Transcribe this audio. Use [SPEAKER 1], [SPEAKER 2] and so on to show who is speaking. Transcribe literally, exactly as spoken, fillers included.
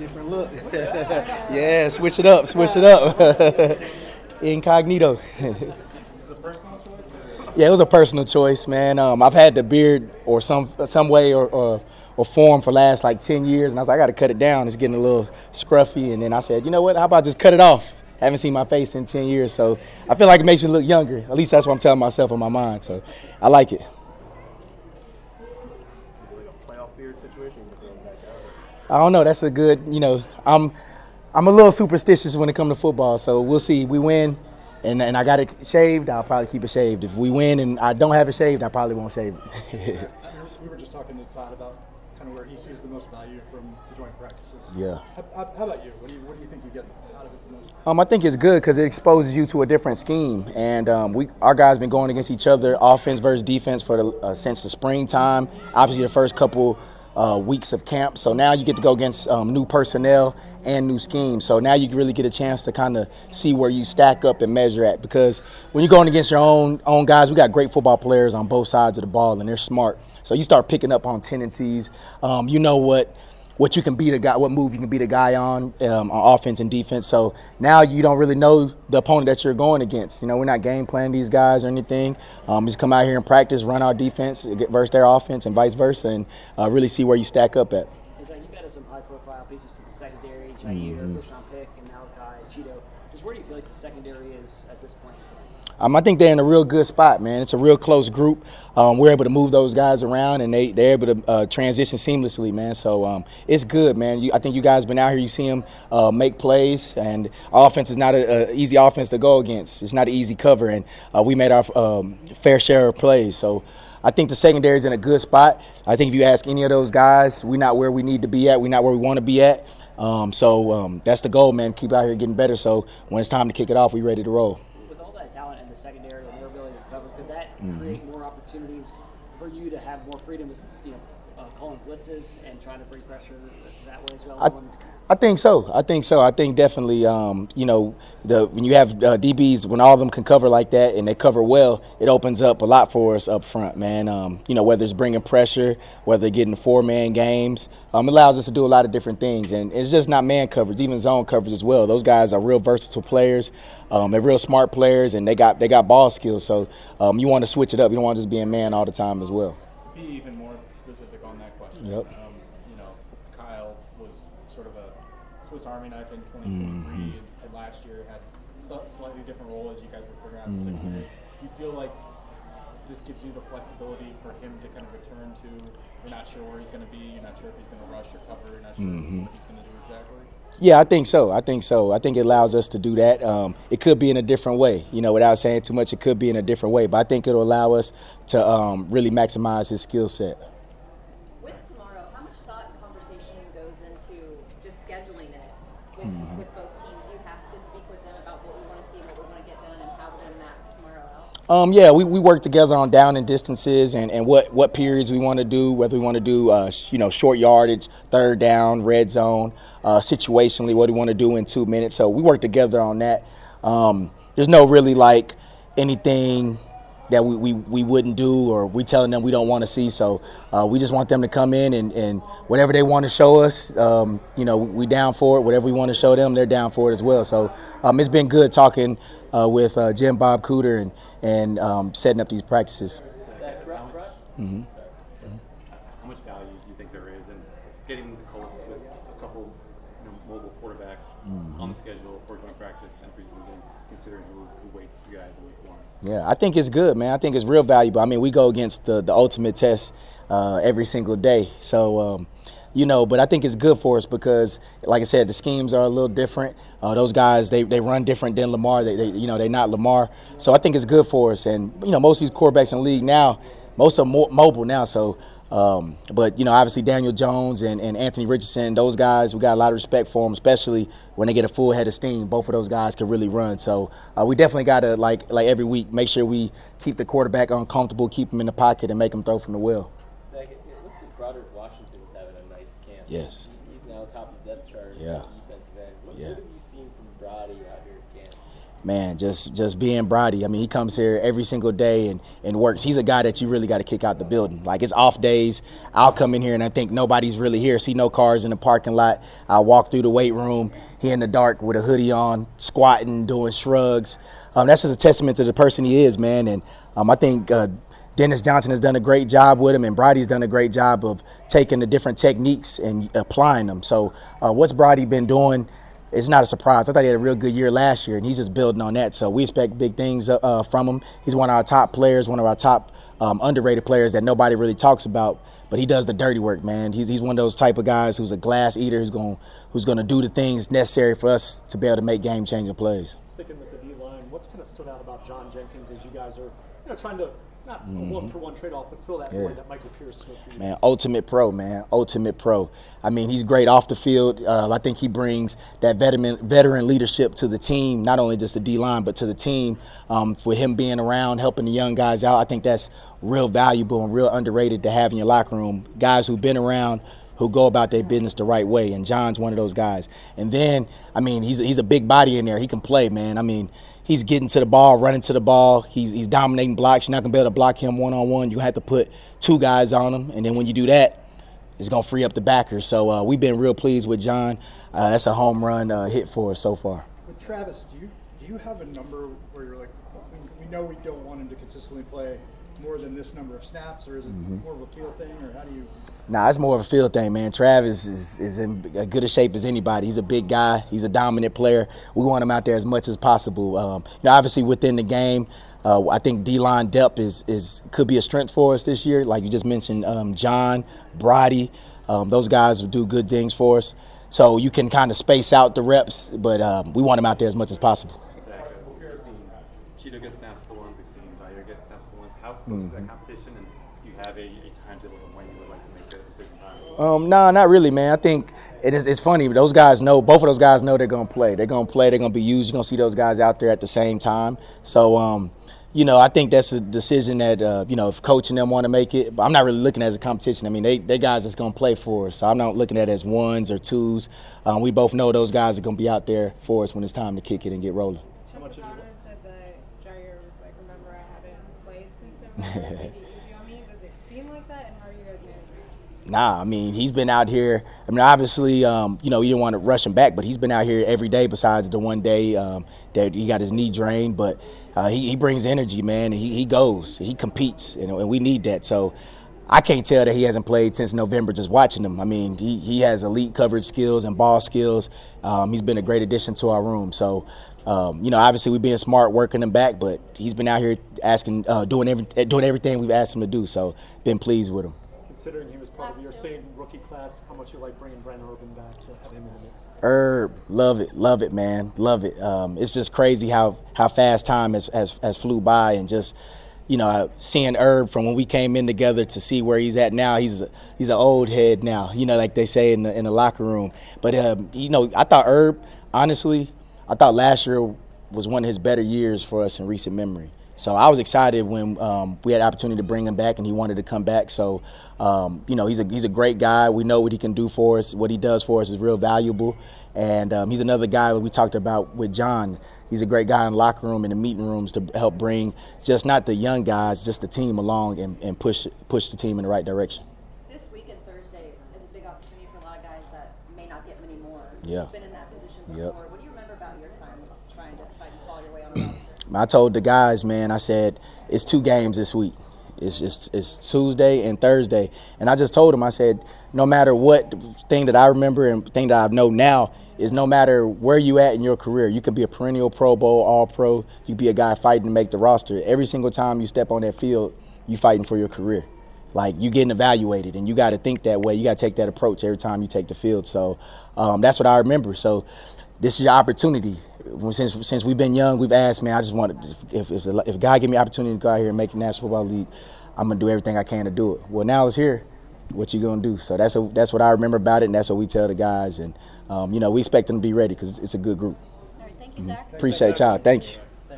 [SPEAKER 1] Different look. Yeah, switch it up, switch it up. Incognito. Yeah, it was a personal choice, man. Um, I've had the beard or some some way or, or or form for the last like ten years, and I was like, I got to cut it down. It's getting a little scruffy, and then I said, you know what? How about just cut it off? Haven't seen my face in ten years, so I feel like it makes me look younger. At least that's what I'm telling myself in my mind. So I like it. I don't know. That's a good, you know, I'm I'm a little superstitious when it comes to football, so we'll see. We win, and and I got it shaved, I'll probably keep it shaved. If we win and I don't have it shaved, I probably won't shave it.
[SPEAKER 2] We were just talking to Todd about kind of where he sees the most value from the joint practices.
[SPEAKER 1] Yeah.
[SPEAKER 2] How, how about you? What do you what do you think you get out of it the most?
[SPEAKER 1] Um, I think it's good because it exposes you to a different scheme, and um, we our guys been going against each other, offense versus defense, for the uh, since the springtime. Obviously, the first couple uh, weeks of camp. So now you get to go against um, new personnel and new schemes. So now you can really get a chance to kind of see where you stack up and measure at. Because when you're going against your own own guys, we got great football players on both sides of the ball, and they're smart. So you start picking up on tendencies. Um, you know what. what you can beat a guy, what move you can beat a guy on, um, on offense and defense. So now you don't really know the opponent that you're going against. You know, we're not game planning these guys or anything. Um, just come out here and practice, run our defense, get versus their offense, and vice versa, and uh, really see where you stack up at.
[SPEAKER 3] Is that you've added some high-profile pieces to the secondary, Jair, mm-hmm. Christian Pick, and Malachi, Cheeto. Just where do you feel like the secondary is at this point?
[SPEAKER 1] Um, I think they're in a real good spot, man. It's a real close group. Um, we're able to move those guys around, and they, they're able to uh, transition seamlessly, man. So um, it's good, man. You, I think you guys been out here. You see them uh, make plays, and our offense is not an easy offense to go against. It's not an easy cover, and uh, we made our um, fair share of plays. So I think the secondary is in a good spot. I think if you ask any of those guys, we're not where we need to be at. We're not where we want to be at. Um, so um, that's the goal, man. Keep out here getting better. So when it's time to kick it off, we're ready to roll.
[SPEAKER 3] Secondary and their ability to cover, could that mm-hmm. create more opportunities for you to have more freedom, with, you know, uh, calling blitzes and trying to bring pressure that way as well?
[SPEAKER 1] I, I think so. I think so. I think definitely, um, you know, the when you have uh, D Bs, when all of them can cover like that and they cover well, it opens up a lot for us up front, man. Um, you know, whether it's bringing pressure, whether getting four-man games, um, it allows us to do a lot of different things. And it's just not man coverage, even zone coverage as well. Those guys are real versatile players. Um, they're real smart players, and they got they got ball skills. So um, you want to switch it up. You don't want to just be a man all the time as well.
[SPEAKER 2] To be even more specific on that question,
[SPEAKER 1] yep.
[SPEAKER 2] um, you know, Kyle was sort of a Swiss Army knife in twenty twenty-three, mm-hmm. and last year had a slightly different role as you guys were figuring out the mm-hmm. secondary. Do you feel like this gives you the flexibility for him to kind of return to? You're not sure where he's going to be. You're not sure if he's going to rush or cover. You're not sure mm-hmm. what he's going to do exactly.
[SPEAKER 1] Yeah, I think so. I think so. I think it allows us to do that. Um, it could be in a different way, you know, without saying too much. It could be in a different way, but I think it'll allow us to um, really maximize his skill set.
[SPEAKER 4] With tomorrow, how much thought and conversation goes into just scheduling it with, mm-hmm. with both teams? You have to speak with them about what we want to see, what we want to get done, and how we're going to map tomorrow out.
[SPEAKER 1] Um, yeah, we, we work together on down and distances and, and what, what periods we want to do, whether we want to do, uh, you know, short yardage, third down, red zone. Uh, situationally, what do we want to do in two minutes? So we work together on that. Um, there's no really like anything that we, we, we wouldn't do or we telling them we don't want to see. So uh, we just want them to come in and, and whatever they want to show us, um, you know, we down for it. Whatever we want to show them, they're down for it as well. So um, it's been good talking uh, with uh, Jim Bob Cooter and, and um, setting up these practices. Mm-hmm.
[SPEAKER 5] How much value do you think there is in getting the Colts with a couple mobile quarterbacks mm-hmm. on the schedule for joint practice and preseason game, considering who, who waits you guys in week one?
[SPEAKER 1] Yeah, I think it's good, man. I think it's real valuable. I mean, we go against the, the ultimate test uh, every single day. So, um, you know, but I think it's good for us because, like I said, the schemes are a little different. Uh, those guys, they, they run different than Lamar. They, they you know, they're not Lamar. So I think it's good for us. And, you know, most of these quarterbacks in the league now, most of them are mobile now. So, Um, but, you know, obviously Daniel Jones and, and Anthony Richardson, those guys, we got a lot of respect for them, especially when they get a full head of steam. Both of those guys can really run. So uh, we definitely got to, like like every week, make sure we keep the quarterback uncomfortable, keep him in the pocket, and make him throw from the wheel.
[SPEAKER 6] It looks like Broderick Washington's having a nice camp.
[SPEAKER 1] Yes.
[SPEAKER 6] He, he's now top of the depth chart
[SPEAKER 1] yeah.
[SPEAKER 6] on the defensive end. What,
[SPEAKER 1] yeah.
[SPEAKER 6] what have you seen from Brody out here at camp?
[SPEAKER 1] man, just just being Brody. I mean, he comes here every single day and, and works. He's a guy that you really got to kick out the building. Like, it's off days. I'll come in here and I think nobody's really here. See no cars in the parking lot. I'll walk through the weight room. He in the dark with a hoodie on, squatting, doing shrugs. Um, that's just a testament to the person he is, man. And um, I think uh, Dennis Johnson has done a great job with him, and Brody's done a great job of taking the different techniques and applying them. So uh, what's Brody been doing? It's not a surprise. I thought he had a real good year last year, and he's just building on that. So we expect big things uh, from him. He's one of our top players, one of our top um, underrated players that nobody really talks about, but he does the dirty work, man. He's, he's one of those type of guys who's a glass eater, who's going who's going to do the things necessary for us to be able to make game-changing plays.
[SPEAKER 7] Sticking with the D-line, what's kind of stood out about John Jenkins as you guys are you know, trying to, not mm-hmm. a one-for-one trade-off, but fill that
[SPEAKER 1] yeah.
[SPEAKER 7] void that Michael Pierce filled for you?
[SPEAKER 1] Man, ultimate pro, man, ultimate pro. I mean, he's great off the field. Uh, I think he brings that veteran veteran leadership to the team, not only just the D-line, but to the team. Um, for him being around, helping the young guys out, I think that's real valuable and real underrated to have in your locker room. Guys who've been around, who go about their business the right way, and John's one of those guys. And then, I mean, he's he's a big body in there. He can play, man. I mean, he's getting to the ball, running to the ball. He's he's dominating blocks. You're not going to be able to block him one-on-one. You're going to have to put two guys on him. And then when you do that, it's going to free up the backers. So uh, we've been real pleased with John. Uh, that's a home run uh, hit for us so far.
[SPEAKER 8] With Travis, do you do you have a number where you're like, we, we know we don't want him to consistently play more than this number of snaps, or is it mm-hmm. more of a field thing, or how do you?
[SPEAKER 1] Nah, it's more of a field thing, man. Travis is, is in as good a shape as anybody. He's a big guy. He's a dominant player. We want him out there as much as possible. Um, you know, obviously within the game, uh, I think D-line depth is is could be a strength for us this year. Like you just mentioned, um, John, Brody, um, those guys will do good things for us. So you can kind of space out the reps, but um, we want him out there as much as possible.
[SPEAKER 5] Exactly. We've seen Cheeto get snaps for him. We've seen Zaire get snaps for him. How close mm-hmm. is that competition, and do you have a, a timetable of when you would like to make that decision?
[SPEAKER 1] Um, no, nah, not really, man. I think it is, it's funny. Those guys know, both of those guys know they're going to play. They're going to play. They're going to be used. You're going to see those guys out there at the same time. So, um, you know, I think that's a decision that, uh, you know, if coach and them want to make it. But I'm not really looking at it as a competition. I mean, they they guys that's going to play for us. So I'm not looking at it as ones or twos. Um, we both know those guys are going to be out there for us when it's time to kick it and get rolling.
[SPEAKER 9] How much Connor said that Jair was like, remember, I haven't played since November. Is it easy on me? Does it seem like that? And how are you guys managing?
[SPEAKER 1] Nah, I mean, he's been out here. I mean, obviously, um, you know, you didn't want to rush him back, but he's been out here every day besides the one day um, that he got his knee drained. But uh, he, he brings energy, man, and he, he goes. He competes, and, and we need that. So I can't tell that he hasn't played since November just watching him. I mean, he, he has elite coverage skills and ball skills. Um, he's been a great addition to our room. So, um, you know, obviously we're being smart, working him back, but he's been out here asking, uh, doing, every, doing everything we've asked him to do. So been pleased with him.
[SPEAKER 7] Considering he was part of your same rookie class, how much you like bringing Brent Urban back to have him in the mix?
[SPEAKER 1] Herb, love it, love it, man, love it. Um, it's just crazy how, how fast time has, has has flew by, and just, you know, seeing Herb from when we came in together to see where he's at now. He's a, he's an old head now, you know, like they say in the in the locker room. But um, you know, I thought Herb, honestly, I thought last year was one of his better years for us in recent memory. So I was excited when um, we had the opportunity to bring him back, and he wanted to come back. So, um, you know, he's a he's a great guy. We know what he can do for us. What he does for us is real valuable. And um, he's another guy that we talked about with John. He's a great guy in the locker room and the meeting rooms to help bring just not the young guys, just the team along and, and push push the team in the right direction.
[SPEAKER 4] This weekend, Thursday, is a big opportunity for a lot of guys that may not get many more.
[SPEAKER 1] Yeah.
[SPEAKER 4] You've been in that position before.
[SPEAKER 1] Yep.
[SPEAKER 4] What do you remember about your time trying to fight and claw your way on a roster?
[SPEAKER 1] I told the guys, man, I said, it's two games this week. It's, it's it's Tuesday and Thursday. And I just told them, I said, no matter what thing that I remember and thing that I know now is no matter where you at in your career, you can be a perennial Pro Bowl, All-Pro, you can be a guy fighting to make the roster. Every single time you step on that field, you fighting for your career. Like, you getting evaluated, and you got to think that way. You got to take that approach every time you take the field. So um, that's what I remember. So this is your opportunity. Since since we've been young, we've asked, man, I just want to, if if, if God give me an opportunity to go out here and make the National Football League, I'm going to do everything I can to do it. Well, now it's here. What you going to do? So that's a, that's what I remember about it, and that's what we tell the guys. And, um, you know, we expect them to be ready because it's a good group.
[SPEAKER 9] All right, thank you, Zach.
[SPEAKER 1] Mm-hmm. Appreciate y'all. Thank you.